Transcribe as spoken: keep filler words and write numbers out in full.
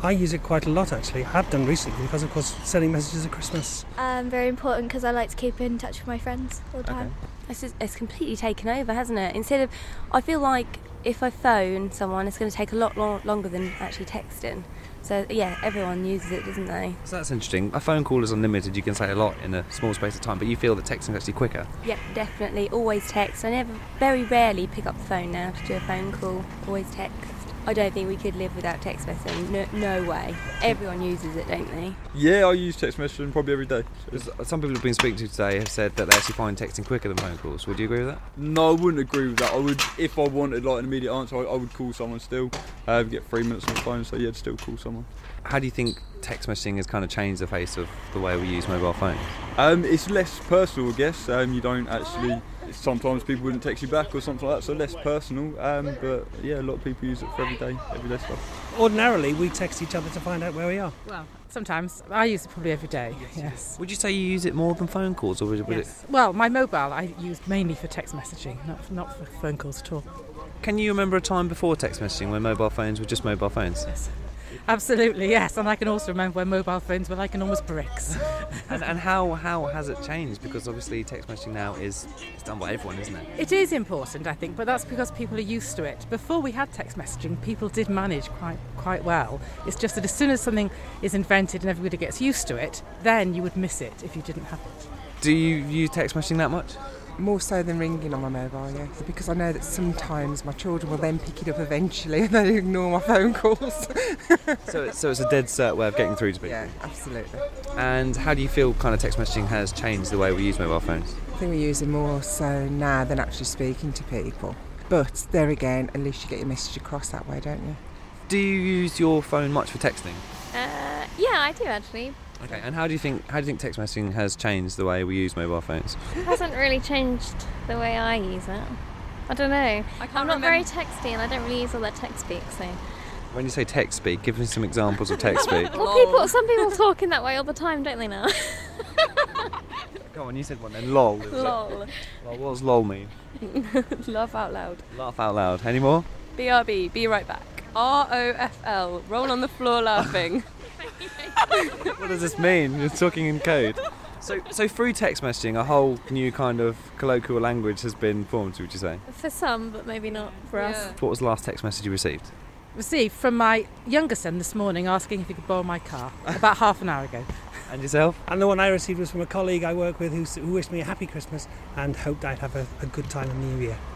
I use it quite a lot, actually. I have done recently because, of course, sending messages at Christmas. Um, very important because I like to keep in touch with my friends all the time. Okay. It's, just, it's completely taken over, hasn't it? Instead of, I feel like if I phone someone, it's going to take a lot lo- longer than actually texting. So, yeah, everyone uses it, doesn't they? So that's interesting. A phone call is unlimited. You can say a lot in a small space of time, but you feel that texting is actually quicker. Yeah, definitely. Always text. I never, very rarely pick up the phone now to do a phone call. Always text. I don't think we could live without text messaging. No, no way. Everyone uses it, don't they? Yeah, I use text messaging probably every day. Some people have been speaking to today have said that they actually find texting quicker than phone calls. Would you agree with that? No, I wouldn't agree with that. I would, if I wanted like an immediate answer, I, I would call someone still. Uh, get three minutes on the phone, so yeah, I'd still call someone. How do you think text messaging has kind of changed the face of the way we use mobile phones? Um, it's less personal, I guess. Um, you don't actually. Sometimes people wouldn't text you back or something like that, so less personal. Um, but yeah, a lot of people use it for everyday, everyday stuff. Ordinarily, we text each other to find out where we are. Well, sometimes. I use it probably every day, yes. yes. Would you say you use it more than phone calls, or would it? Would yes. it... Well, my mobile I use mainly for text messaging, not for, not for phone calls at all. Can you remember a time before text messaging when mobile phones were just mobile phones? Yes. Absolutely, yes, and I can also remember when mobile phones were like enormous bricks. and and how, how has it changed? Because obviously text messaging now is it's done by everyone, isn't it? It is important, I think, but that's because people are used to it. Before we had text messaging, people did manage quite quite well. It's just that as soon as something is invented and everybody gets used to it, then you would miss it if you didn't have it. Do you use text messaging that much? More so than ringing on my mobile, yes, because I know that sometimes my children will then pick it up eventually and they ignore my phone calls. so, it's, so it's a dead cert way of getting through to people? Yeah, absolutely. And how do you feel kind of text messaging has changed the way we use mobile phones? I think we use it more so now than actually speaking to people. But there again, at least you get your message across that way, don't you? Do you use your phone much for texting? Uh, yeah, I do actually. Okay, and how do you think how do you think text messaging has changed the way we use mobile phones? It hasn't really changed the way I use it. I don't know. I can't I'm not remember. very texty and I don't really use all that text speak, so... When you say text speak, give me some examples of text speak. Well, people, some people talk in that way all the time, don't they now? Go on, you said one then. Lol. is it? Lol. Lol. What does lol mean? Laugh out loud. Laugh out loud. Any more? B R B, be right back. R O F L, roll on the floor laughing. What does this mean? You're talking in code. So, so through text messaging, a whole new kind of colloquial language has been formed, would you say? For some, but maybe not for us. What was the last text message you received? Received from my younger son this morning asking if he could borrow my car, about half an hour ago. And yourself? And the one I received was from a colleague I work with who, who wished me a happy Christmas and hoped I'd have a, a good time in the new year.